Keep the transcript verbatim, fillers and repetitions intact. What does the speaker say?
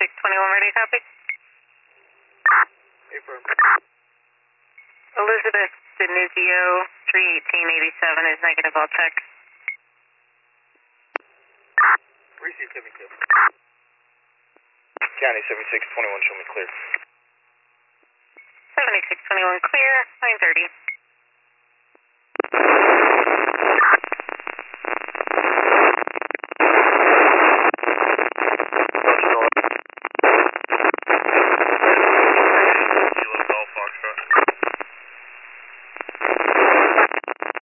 seventy-six twenty-one, ready to copy? Affirm. Elizabeth Denizio, three eighteen eighty-seven is negative, I'll check. Receive seventy-two. County seventy-six twenty-one, show me clear. seventy-six twenty-one clear, nine thirty.